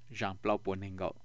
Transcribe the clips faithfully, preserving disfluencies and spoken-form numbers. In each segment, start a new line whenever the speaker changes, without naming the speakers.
rằng plau buồn hình gạo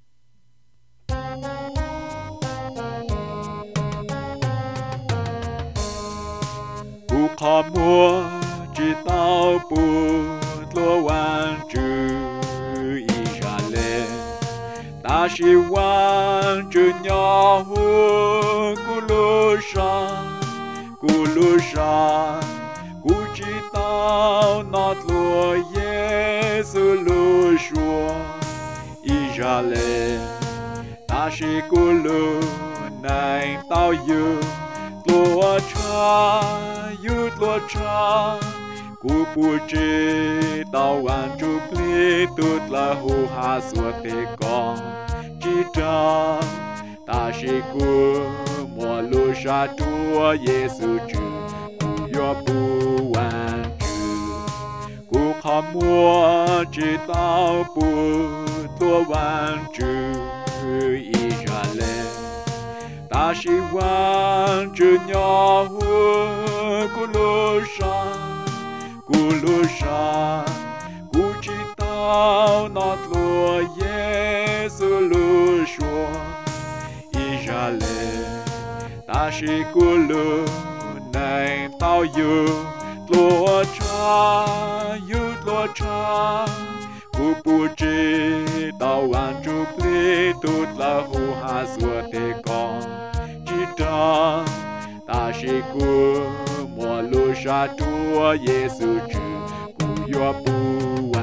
bu khó mua chỉ tao bu lúa hoàn trừ Israel ta chỉ hoàn trừ nhỏ hu cu lúa sang cu lúa sang cu chỉ tao nọt lúa Giêsu lúa chúa Israel ta chỉ cu lúa này tao yêu lúa cha yêu lúa cha cu pu chế tao ăn chụp lê tụt là hồ hà suốt tê con chỉ cha ta chỉ cu mua lúa cha chúa Giêsu chư cu yo pu ăn chư cu khó mua chỉ tao pu lúa ăn chư Israel ta chỉ quan chữ nhỏ hua cu lúa sang cu lúa sang cu chỉ tao nọt lúa Giêsu lúa chúa Israel ta chỉ cu lúa này tao yêu lúa cha yêu lúa cha cu pu chế tao ăn chụp lê tụt là hồ hà suốt tê con chỉ ta ta chỉ cu mua lúa cha chúa Giêsu chư cu yo pu